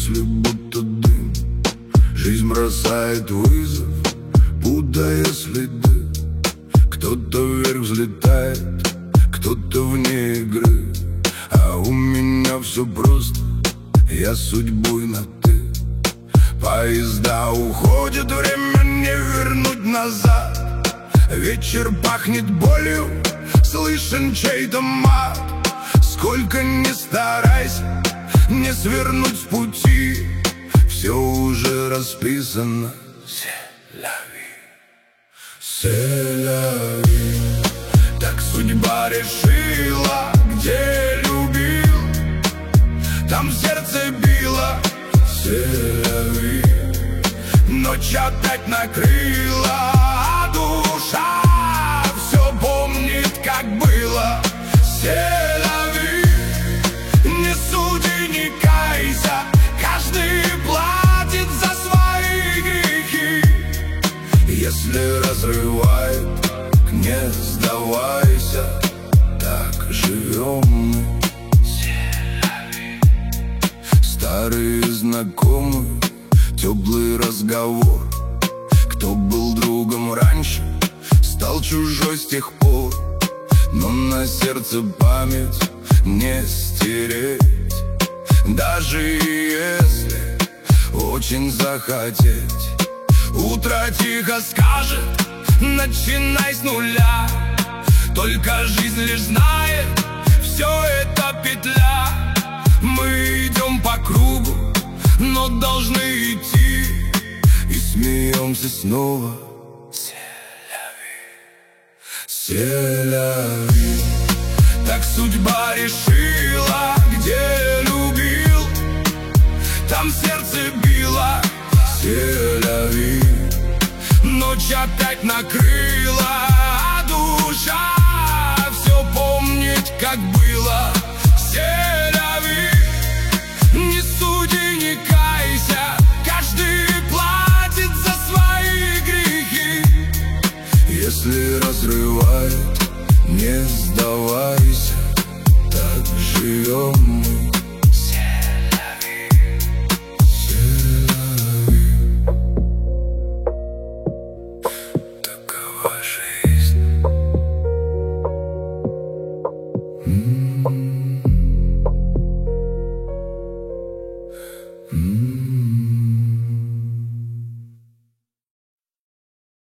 мысли будто дым. Жизнь бросает вызов, путая следы. Кто-то вверх взлетает, кто-то вне игры. А у меня все просто, я судьбой на «ты». Поезда уходят, время не вернуть назад. Вечер пахнет болью, слышен чей-то мат. Сколько ни старайся, не свернуть с пути, все уже расписано. C'est la vie, c'est la vie. Так судьба решила, где любил, там сердце било. C'est la vie. Ночь опять накрыла, а душа все помнит, как было. C'est la vie. Не суди, не кайся, каждый платит за свои грехи. Если разрывает, не сдавайся, так живем мы. Старые знакомые, теплый разговор. Кто был другом раньше, стал чужой с тех пор. Но на сердце память не стереть, даже если очень захотеть. Утро тихо скажет: начинай с нуля. Только жизнь лишь знает, все это петля. Мы идем по кругу, но должны идти, и смеемся снова. C'est la vie. Так судьба решила, где любил, там сердце било. C'est la vie. Ночь опять накрыла, а душа все помнит, как было. C'est la vie. Не суди, не кайся, каждый платит за свои грехи. Если разрывает, не сдавайся, так живем.